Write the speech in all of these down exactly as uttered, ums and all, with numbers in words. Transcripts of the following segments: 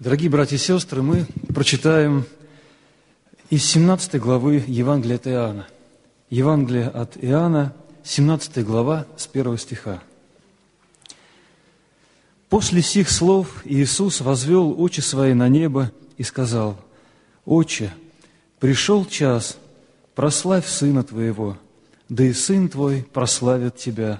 Дорогие братья и сестры, мы прочитаем из семнадцатой главы Евангелия от Иоанна. Евангелие от Иоанна, семнадцатая глава, с первого стиха. «После сих слов Иисус возвел очи свои на небо и сказал: Отче, пришел час, прославь Сына Твоего, да и Сын Твой прославит Тебя.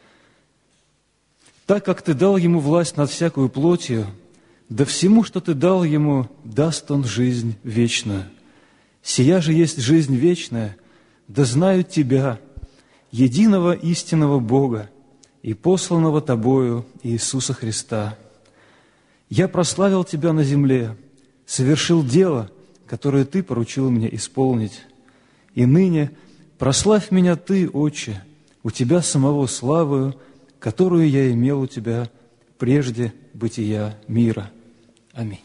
Так как Ты дал Ему власть над всякою плотью, да всему, что Ты дал Ему, даст Он жизнь вечную. Сия же есть жизнь вечная, да знают Тебя, единого истинного Бога и посланного Тобою Иисуса Христа. Я прославил Тебя на земле, совершил дело, которое Ты поручил мне исполнить. И ныне прославь Меня Ты, Отче, у Тебя самого славою, которую я имел у Тебя прежде бытия мира. Аминь».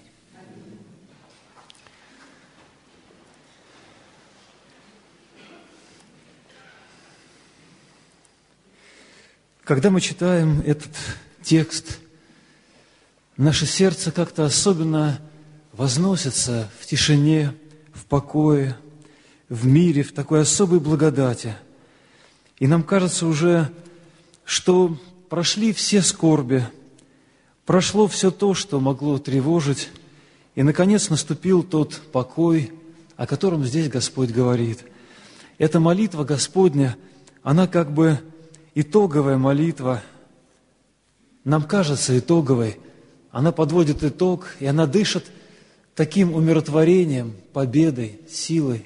Когда мы читаем этот текст, наше сердце как-то особенно возносится в тишине, в покое, в мире, в такой особой благодати. И нам кажется уже, что прошли все скорби, прошло все то, что могло тревожить, и, наконец, наступил тот покой, о котором здесь Господь говорит. Эта молитва Господня, она как бы итоговая молитва, нам кажется итоговой, она подводит итог, и она дышит таким умиротворением, победой, силой.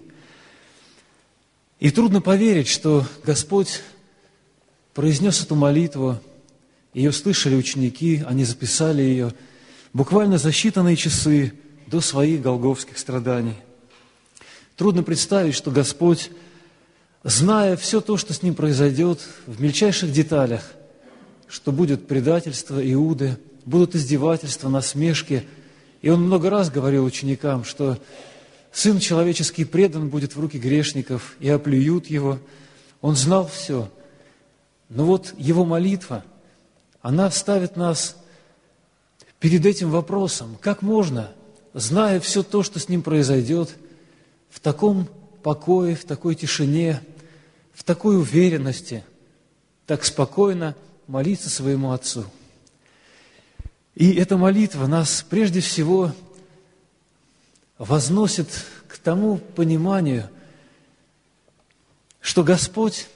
И трудно поверить, что Господь произнес эту молитву, ее слышали ученики, они записали ее буквально за считанные часы до своих голгофских страданий. Трудно представить, что Господь, зная все то, что с Ним произойдет в мельчайших деталях, что будет предательство Иуды, будут издевательства, насмешки. И Он много раз говорил ученикам, что Сын Человеческий предан будет в руки грешников, и оплюют Его. Он знал все. Но вот Его молитва, она ставит нас перед этим вопросом, как можно, зная все то, что с Ним произойдет, в таком покое, в такой тишине, в такой уверенности, так спокойно молиться своему Отцу. И эта молитва нас прежде всего возносит к тому пониманию, что Господь,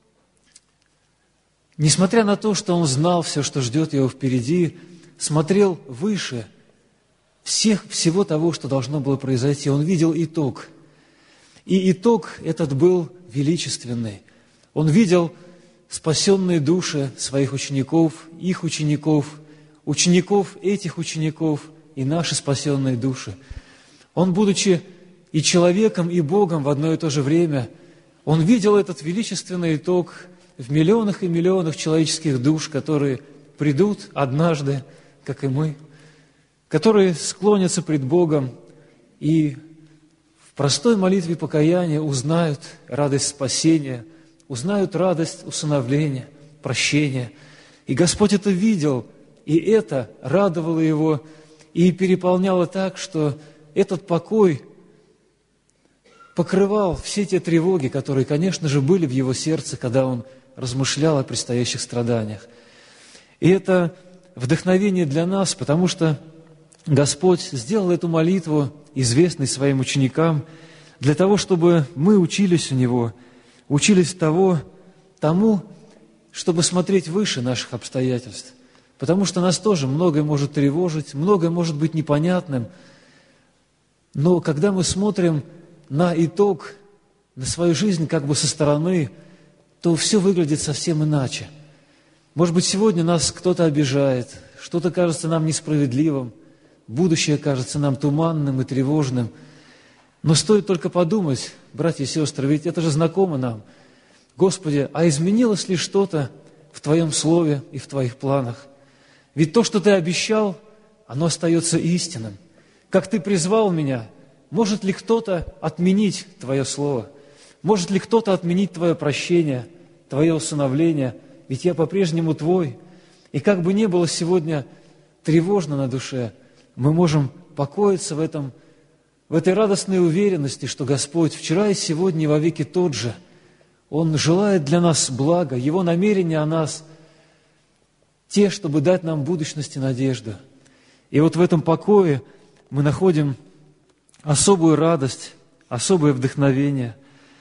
несмотря на то, что Он знал все, что ждет Его впереди, смотрел выше всех, всего того, что должно было произойти. Он видел итог. И итог этот был величественный. Он видел спасенные души своих учеников, их учеников, учеников этих учеников и наши спасенные души. Он, будучи и человеком, и Богом в одно и то же время, Он видел этот величественный итог в миллионах и миллионах человеческих душ, которые придут однажды, как и мы, которые склонятся пред Богом и в простой молитве покаяния узнают радость спасения, узнают радость усыновления, прощения. И Господь это видел, и это радовало Его, и переполняло так, что этот покой покрывал все те тревоги, которые, конечно же, были в Его сердце, когда Он размышлял о предстоящих страданиях. И это вдохновение для нас, потому что Господь сделал эту молитву известной своим ученикам для того, чтобы мы учились у Него, учились того, тому, чтобы смотреть выше наших обстоятельств. Потому что нас тоже многое может тревожить, многое может быть непонятным. Но когда мы смотрим на итог, на свою жизнь как бы со стороны, то все выглядит совсем иначе. Может быть, сегодня нас кто-то обижает, что-то кажется нам несправедливым, будущее кажется нам туманным и тревожным. Но стоит только подумать, братья и сестры, ведь это же знакомо нам. Господи, а изменилось ли что-то в Твоем Слове и в Твоих планах? Ведь то, что Ты обещал, оно остается истинным. Как Ты призвал меня, может ли кто-то отменить Твое Слово? Может ли кто-то отменить Твое прощение, Твое усыновление? Ведь я по-прежнему Твой. И как бы ни было сегодня тревожно на душе, мы можем покоиться в этом, в этой радостной уверенности, что Господь вчера и сегодня и вовеки тот же. Он желает для нас блага, Его намерения о нас те, чтобы дать нам будущность и надежду. И вот в этом покое мы находим особую радость, особое вдохновение.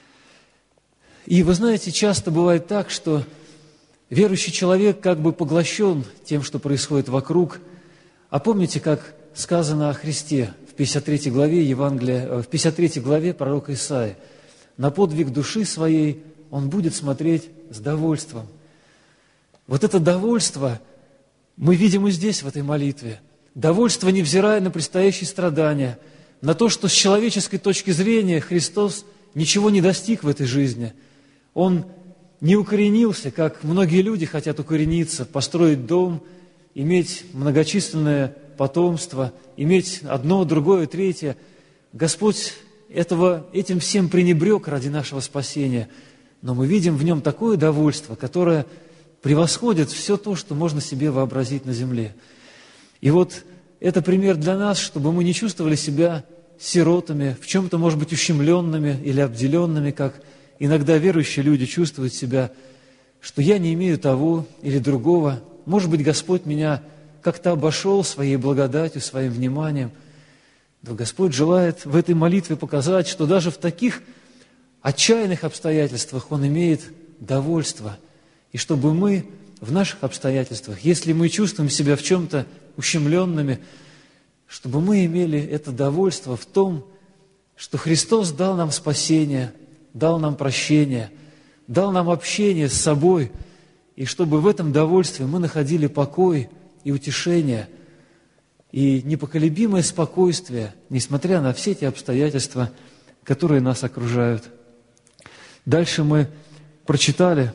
И вы знаете, часто бывает так, что верующий человек как бы поглощен тем, что происходит вокруг. А помните, как сказано о Христе в пятьдесят третьей главе Евангелия, в пятьдесят третьей главе пророка Исаии: «На подвиг души своей он будет смотреть с довольством». Вот это довольство мы видим и здесь, в этой молитве. Довольство, невзирая на предстоящие страдания, на то, что с человеческой точки зрения Христос ничего не достиг в этой жизни. Он не укоренился, как многие люди хотят укорениться, построить дом, иметь многочисленное потомство, иметь одно, другое, третье. Господь этого, этим всем пренебрег ради нашего спасения. Но мы видим в нем такое довольство, которое превосходит все то, что можно себе вообразить на земле. И вот это пример для нас, чтобы мы не чувствовали себя сиротами, в чем-то, может быть, ущемленными или обделенными, как иногда верующие люди чувствуют себя, что я не имею того или другого. Может быть, Господь меня как-то обошел своей благодатью, своим вниманием. Но Господь желает в этой молитве показать, что даже в таких отчаянных обстоятельствах Он имеет довольство. И чтобы мы в наших обстоятельствах, если мы чувствуем себя в чем-то ущемленными, чтобы мы имели это довольство в том, что Христос дал нам спасение, дал нам прощение, дал нам общение с собой, и чтобы в этом довольстве мы находили покой и утешение, и непоколебимое спокойствие, несмотря на все те обстоятельства, которые нас окружают. Дальше мы прочитали,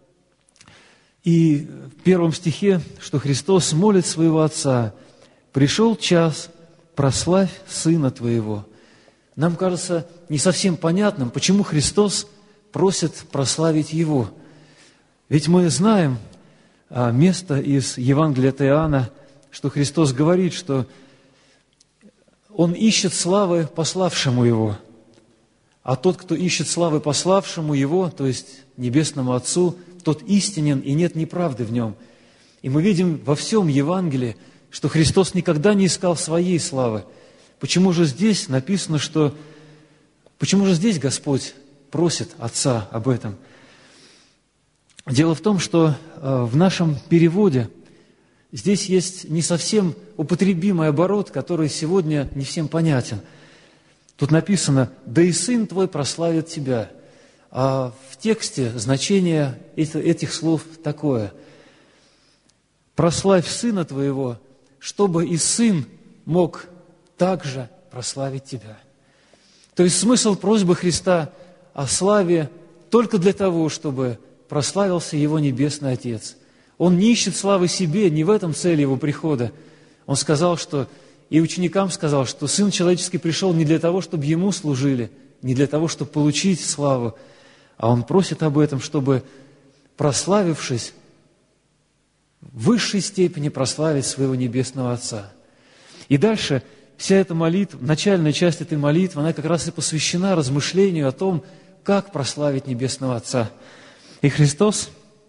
и в первом стихе, что Христос молит своего Отца: «Пришел час, прославь Сына Твоего». Нам кажется не совсем понятным, почему Христос просит прославить Его. Ведь мы знаем место из Евангелия от Иоанна, что Христос говорит, что Он ищет славы пославшему Его. А тот, кто ищет славы пославшему Его, то есть Небесному Отцу, тот истинен, и нет неправды в Нем. И мы видим во всем Евангелии, что Христос никогда не искал своей славы. Почему же здесь написано, что... Почему же здесь Господь просит Отца об этом? Дело в том, что в нашем переводе здесь есть не совсем употребимый оборот, который сегодня не всем понятен. Тут написано: «Да и Сын Твой прославит Тебя». А в тексте значение этих слов такое: «Прославь Сына Твоего, чтобы и Сын мог также прославить Тебя». То есть смысл просьбы Христа о славе только для того, чтобы прославился Его Небесный Отец. Он не ищет славы себе, не в этом цель Его прихода. Он сказал, что, и ученикам сказал, что Сын Человеческий пришел не для того, чтобы Ему служили, не для того, чтобы получить славу, а Он просит об этом, чтобы, прославившись, в высшей степени прославить своего Небесного Отца. И дальше вся эта молитва, начальная часть этой молитвы, она как раз и посвящена размышлению о том, как прославить Небесного Отца. И Христос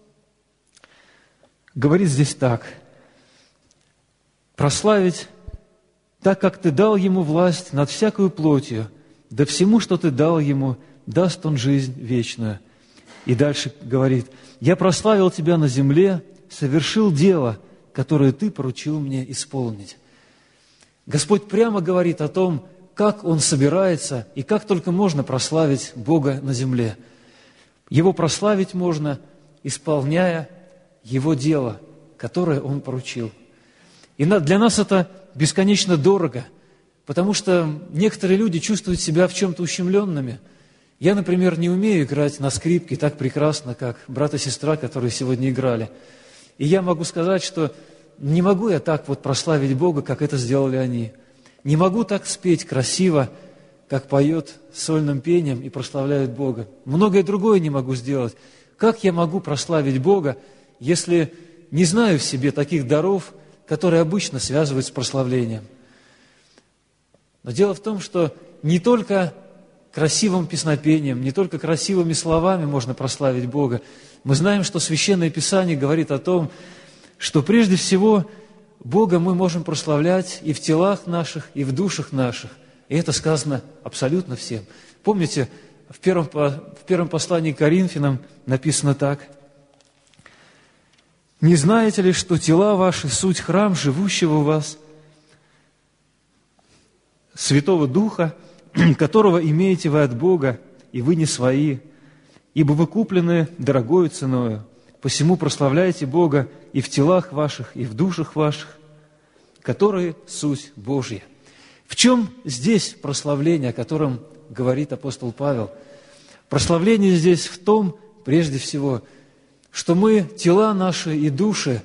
говорит здесь так: «Прославить, так как Ты дал Ему власть над всякою плотью, да всему, что Ты дал Ему, даст Он жизнь вечную». И дальше говорит: «Я прославил Тебя на земле, совершил дело, которое Ты поручил мне исполнить». Господь прямо говорит о том, как Он собирается и как только можно прославить Бога на земле. Его прославить можно, исполняя Его дело, которое Он поручил. И для нас это бесконечно дорого, потому что некоторые люди чувствуют себя в чем-то ущемленными. Я, например, не умею играть на скрипке так прекрасно, как брат и сестра, которые сегодня играли. И я могу сказать, что не могу я так вот прославить Бога, как это сделали они. Не могу так спеть красиво, как поет сольным пением и прославляет Бога. Многое другое не могу сделать. Как я могу прославить Бога, если не знаю в себе таких даров, которые обычно связывают с прославлением? Но дело в том, что не только красивым песнопением, не только красивыми словами можно прославить Бога. Мы знаем, что Священное Писание говорит о том, что прежде всего Бога мы можем прославлять и в телах наших, и в душах наших. И это сказано абсолютно всем. Помните, в первом, в первом послании к Коринфянам написано так: «Не знаете ли, что тела ваши – суть храм живущего у вас, Святого Духа, которого имеете вы от Бога, и вы не свои, ибо вы куплены дорогою ценою, посему прославляйте Бога и в телах ваших, и в душах ваших, которые суть Божья». В чем здесь прославление, о котором говорит апостол Павел? Прославление здесь в том, прежде всего, что мы тела наши и души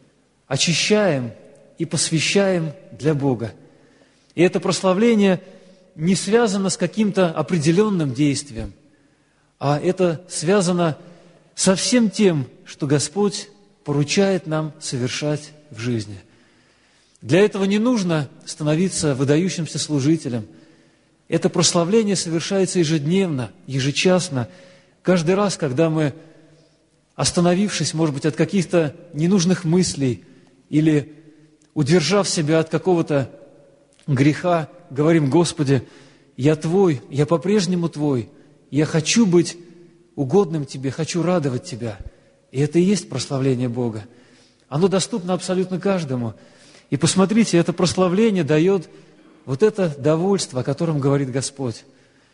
очищаем и посвящаем для Бога. И это прославление не связано с каким-то определенным действием, а это связано со всем тем, что Господь поручает нам совершать в жизни. Для этого не нужно становиться выдающимся служителем. Это прославление совершается ежедневно, ежечасно, каждый раз, когда мы, остановившись, может быть, от каких-то ненужных мыслей или удержав себя от какого-то греха, говорим: «Господи, я Твой, я по-прежнему Твой, я хочу быть угодным Тебе, хочу радовать Тебя». И это и есть прославление Бога. Оно доступно абсолютно каждому. И посмотрите, это прославление дает вот это довольство, о котором говорит Господь,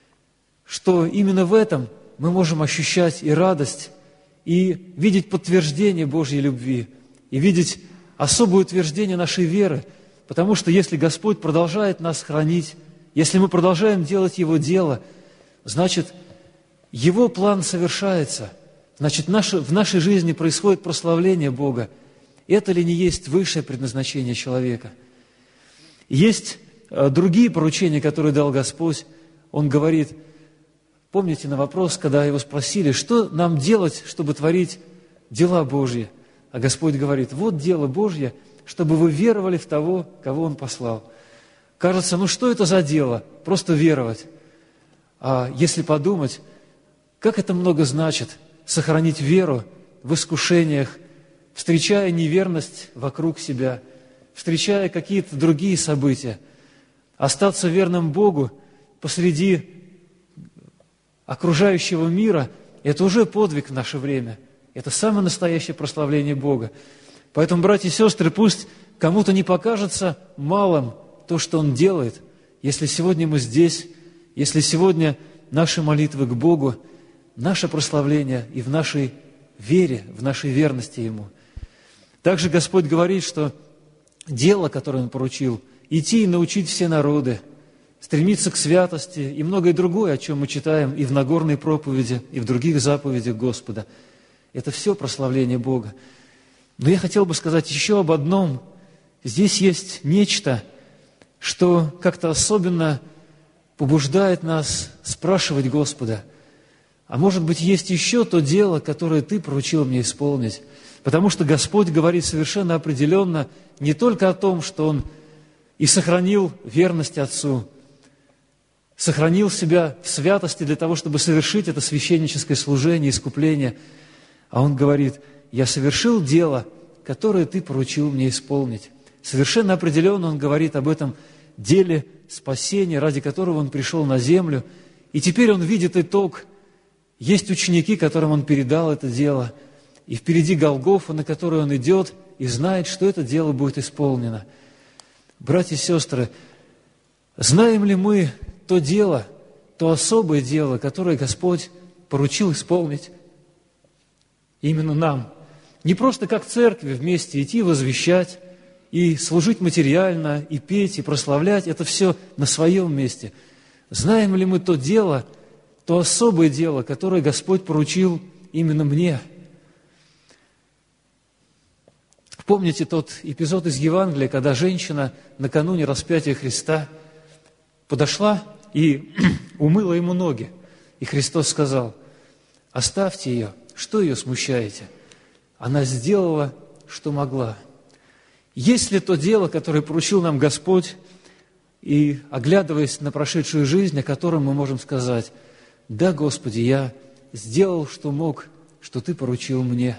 что именно в этом мы можем ощущать и радость, и видеть подтверждение Божьей любви, и видеть особое утверждение нашей веры, потому что если Господь продолжает нас хранить, если мы продолжаем делать Его дело, значит, Его план совершается, значит, в нашей жизни происходит прославление Бога. Это ли не есть высшее предназначение человека? Есть другие поручения, которые дал Господь. Он говорит, помните на вопрос, когда его спросили, что нам делать, чтобы творить дела Божьи? А Господь говорит: вот дело Божье, чтобы вы веровали в того, кого Он послал. Кажется, ну что это за дело? Просто веровать. А если подумать, как это много значит сохранить веру в искушениях, встречая неверность вокруг себя, встречая какие-то другие события, остаться верным Богу посреди окружающего мира – это уже подвиг в наше время. Это самое настоящее прославление Бога. Поэтому, братья и сестры, пусть кому-то не покажется малым то, что Он делает, если сегодня мы здесь, если сегодня наши молитвы к Богу, наше прославление и в нашей вере, в нашей верности Ему. Также Господь говорит, что дело, которое Он поручил, идти и научить все народы, стремиться к святости и многое другое, о чем мы читаем и в Нагорной проповеди, и в других заповедях Господа. Это все прославление Бога. Но я хотел бы сказать еще об одном. Здесь есть нечто, что как-то особенно побуждает нас спрашивать Господа: а может быть, есть еще то дело, которое Ты поручил мне исполнить? Потому что Господь говорит совершенно определенно не только о том, что Он и сохранил верность Отцу, сохранил себя в святости для того, чтобы совершить это священническое служение, искупление, а Он говорит: я совершил дело, которое Ты поручил мне исполнить. Совершенно определенно Он говорит об этом деле спасения, ради которого Он пришел на землю, и теперь Он видит итог. Есть ученики, которым Он передал это дело, и впереди Голгофа, на которую Он идет, и знает, что это дело будет исполнено. Братья и сестры, знаем ли мы то дело, то особое дело, которое Господь поручил исполнить именно нам? Не просто как церкви вместе идти возвещать и служить материально, и петь, и прославлять, это все на своем месте. Знаем ли мы то дело, то особое дело, которое Господь поручил именно мне? Помните тот эпизод из Евангелия, когда женщина накануне распятия Христа подошла и умыла Ему ноги. И Христос сказал: оставьте ее, что ее смущаете? Она сделала, что могла. Есть ли то дело, которое поручил нам Господь, и оглядываясь на прошедшую жизнь, о которой мы можем сказать: «Да, Господи, я сделал, что мог, что Ты поручил мне».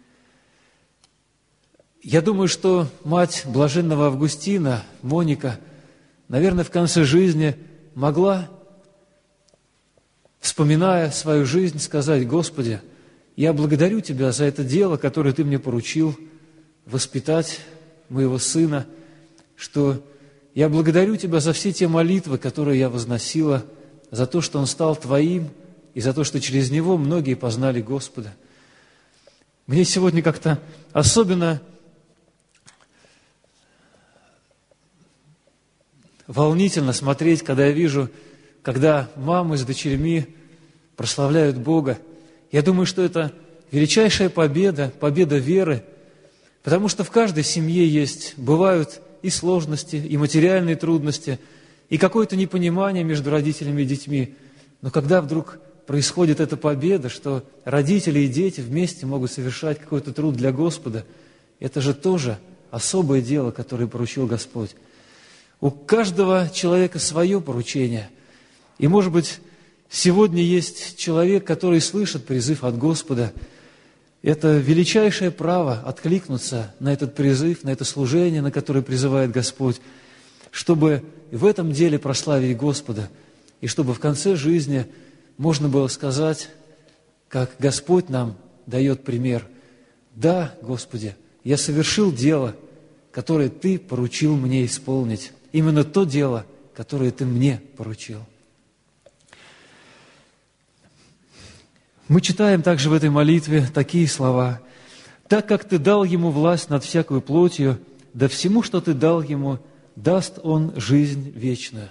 Я думаю, что мать блаженного Августина, Моника, наверное, в конце жизни могла, вспоминая свою жизнь, сказать: «Господи, я благодарю Тебя за это дело, которое Ты мне поручил, воспитать моего сына, что я благодарю Тебя за все те молитвы, которые я возносила, за то, что он стал Твоим, и за то, что через него многие познали Господа». Мне сегодня как-то особенно волнительно смотреть, когда я вижу, когда мамы с дочерьми прославляют Бога. Я думаю, что это величайшая победа, победа веры, потому что в каждой семье есть, бывают и сложности, и материальные трудности, и какое-то непонимание между родителями и детьми. Но когда вдруг происходит эта победа, что родители и дети вместе могут совершать какой-то труд для Господа, это же тоже особое дело, которое поручил Господь. У каждого человека свое поручение. И, может быть, сегодня есть человек, который слышит призыв от Господа. Это величайшее право откликнуться на этот призыв, на это служение, на которое призывает Господь, чтобы в этом деле прославить Господа, и чтобы в конце жизни можно было сказать, как Господь нам дает пример: «Да, Господи, я совершил дело, которое Ты поручил мне исполнить». Именно то дело, которое Ты мне поручил. Мы читаем также в этой молитве такие слова: «Так как Ты дал ему власть над всякою плотью, да всему, что Ты дал ему, даст он жизнь вечную».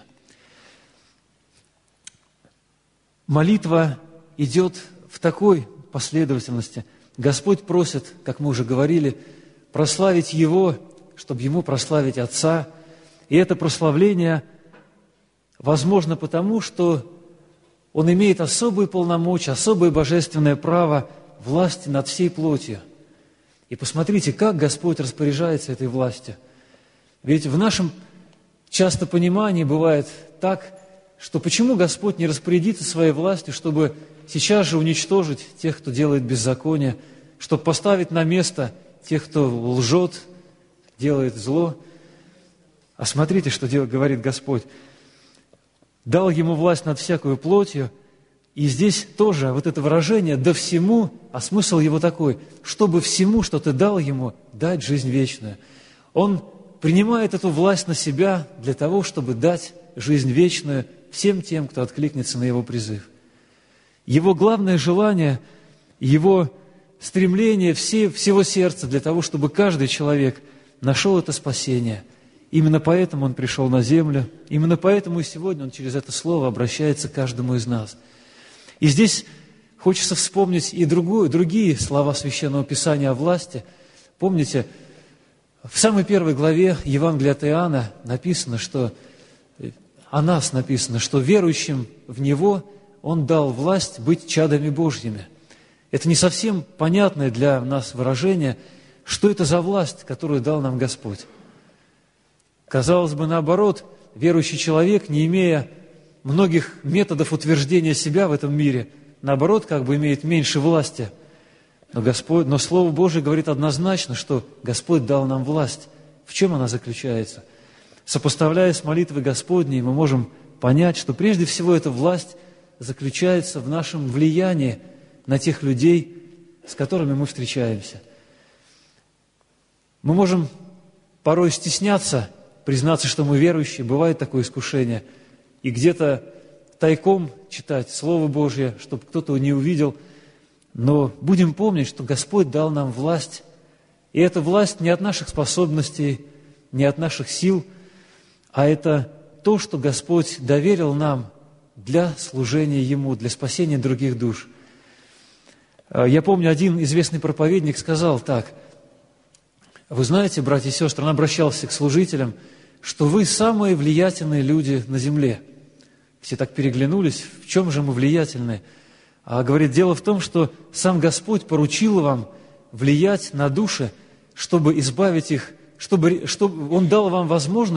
Молитва идет в такой последовательности. Господь просит, как мы уже говорили, прославить Его, чтобы Ему прославить Отца. И это прославление возможно потому, что Он имеет особые полномочия, особое божественное право власти над всей плотью. И посмотрите, как Господь распоряжается этой властью. Ведь в нашем часто понимании бывает так, что почему Господь не распорядится своей властью, чтобы сейчас же уничтожить тех, кто делает беззаконие, чтобы поставить на место тех, кто лжет, делает зло. А смотрите, что делает, говорит Господь. «Дал ему власть над всякою плотью». И здесь тоже вот это выражение «да всему», а смысл его такой: чтобы всему, что Ты дал ему, дать жизнь вечную. Он принимает эту власть на себя для того, чтобы дать жизнь вечную всем тем, кто откликнется на Его призыв. Его главное желание, Его стремление все, всего сердца для того, чтобы каждый человек нашел это спасение. Именно поэтому Он пришел на землю, именно поэтому и сегодня Он через это слово обращается к каждому из нас. И здесь хочется вспомнить и другую, другие слова Священного Писания о власти. Помните, в самой первой главе Евангелия от Иоанна написано, что о нас написано, что верующим в Него Он дал власть быть чадами Божьими. Это не совсем понятное для нас выражение, что это за власть, которую дал нам Господь. Казалось бы, наоборот, верующий человек, не имея многих методов утверждения себя в этом мире, наоборот, как бы имеет меньше власти. Но, Господь, но Слово Божие говорит однозначно, что Господь дал нам власть. В чем она заключается? Сопоставляя с молитвой Господней, мы можем понять, что прежде всего эта власть заключается в нашем влиянии на тех людей, с которыми мы встречаемся. Мы можем порой стесняться, признаться, что мы верующие, бывает такое искушение, и где-то тайком читать Слово Божье, чтобы кто-то не увидел. Но будем помнить, что Господь дал нам власть, и эта власть не от наших способностей, не от наших сил, а это то, что Господь доверил нам для служения Ему, для спасения других душ. Я помню, один известный проповедник сказал так: «Вы знаете, братья и сестры», он обращался к служителям, что вы самые влиятельные люди на земле. Все так переглянулись, в чем же мы влиятельны? А говорит, дело в том, что сам Господь поручил вам влиять на души, чтобы избавить их, чтобы, чтобы Он дал вам возможность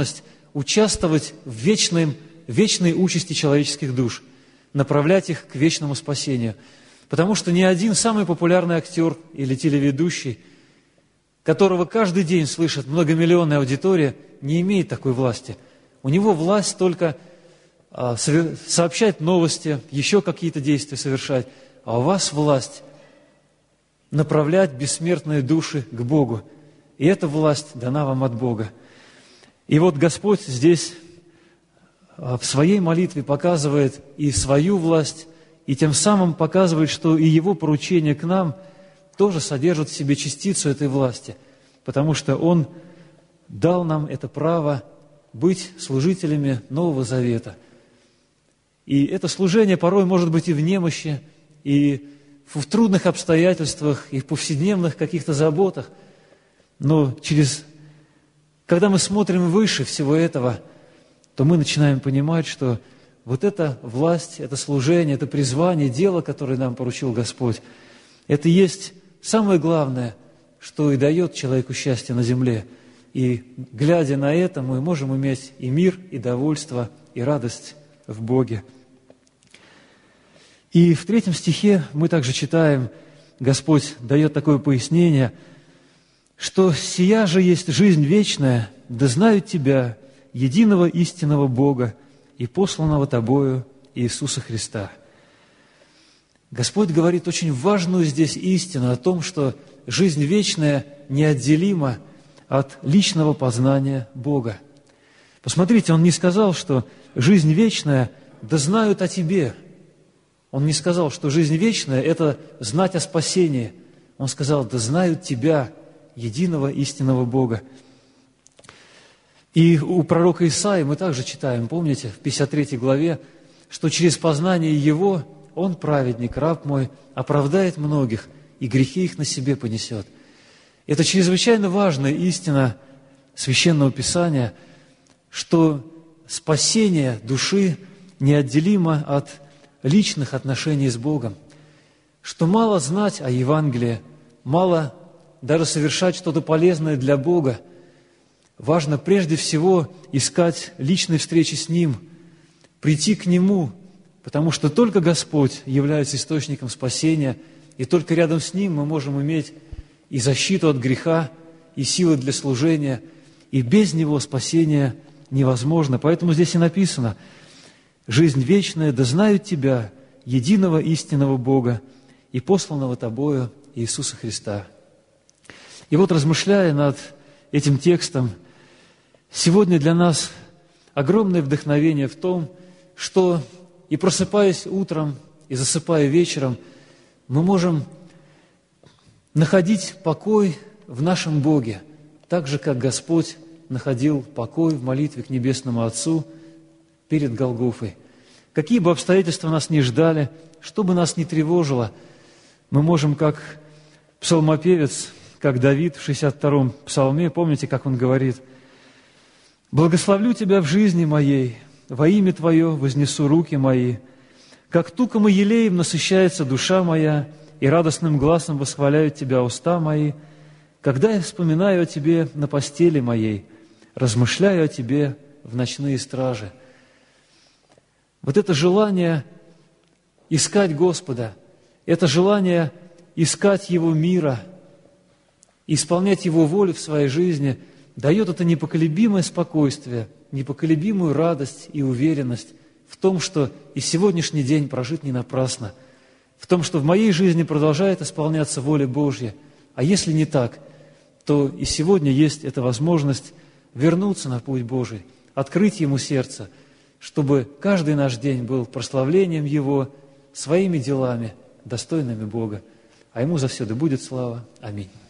участвовать в вечной, вечной участи человеческих душ, направлять их к вечному спасению. Потому что ни один самый популярный актер или телеведущий, которого каждый день слышит многомиллионная аудитория, не имеет такой власти. У него власть только а, сообщать новости, еще какие-то действия совершать, а у вас власть направлять бессмертные души к Богу. И эта власть дана вам от Бога. И вот Господь здесь в своей молитве показывает и свою власть, и тем самым показывает, что и Его поручение к нам тоже содержит в себе частицу этой власти, потому что Он дал нам это право быть служителями Нового Завета. И это служение порой может быть и в немощи, и в трудных обстоятельствах, и в повседневных каких-то заботах, но через, когда мы смотрим выше всего этого, то мы начинаем понимать, что вот эта власть, это служение, это призвание, дело, которое нам поручил Господь, это и есть самое главное, что и дает человеку счастье на земле. И глядя на это, мы можем иметь и мир, и довольство, и радость в Боге. И в третьем стихе мы также читаем, Господь дает такое пояснение, что «сия же есть жизнь вечная, да знают Тебя, единого истинного Бога и посланного Тобою Иисуса Христа». Господь говорит очень важную здесь истину о том, что жизнь вечная неотделима от личного познания Бога. Посмотрите, Он не сказал, что жизнь вечная, да знают о Тебе. Он не сказал, что жизнь вечная – это знать о спасении. Он сказал, да знают Тебя, единого истинного Бога. И у пророка Исаии мы также читаем, помните, в пятьдесят третьей главе, что через познание Его Он, праведник, раб мой, оправдает многих, и грехи их на себе понесет. Это чрезвычайно важная истина Священного Писания, что спасение души неотделимо от личных отношений с Богом, что мало знать о Евангелии, мало даже совершать что-то полезное для Бога. Важно прежде всего искать личной встречи с Ним, прийти к Нему, потому что только Господь является источником спасения, и только рядом с Ним мы можем иметь и защиту от греха, и силы для служения, и без Него спасение невозможно. Поэтому здесь и написано: «Жизнь вечная, да знают Тебя, единого истинного Бога и посланного Тобою Иисуса Христа». И вот, размышляя над этим текстом, сегодня для нас огромное вдохновение в том, что и просыпаясь утром, и засыпая вечером, мы можем находить покой в нашем Боге, так же, как Господь находил покой в молитве к Небесному Отцу перед Голгофой. Какие бы обстоятельства нас ни ждали, что бы нас ни тревожило, мы можем, как псалмопевец, как Давид в шестьдесят втором псалме, помните, как он говорит: «Благословлю Тебя в жизни моей, во имя Твое вознесу руки мои, как туком и елеем насыщается душа моя, и радостным гласом восхваляют Тебя уста мои, когда я вспоминаю о Тебе на постели моей, размышляю о Тебе в ночные стражи». Вот это желание искать Господа, это желание искать Его мира, исполнять Его волю в своей жизни, дает это непоколебимое спокойствие, непоколебимую радость и уверенность в том, что и сегодняшний день прожит не напрасно, в том, что в моей жизни продолжает исполняться воля Божья. А если не так, то и сегодня есть эта возможность вернуться на путь Божий, открыть Ему сердце, чтобы каждый наш день был прославлением Его своими делами, достойными Бога. А Ему завсегда будет слава. Аминь.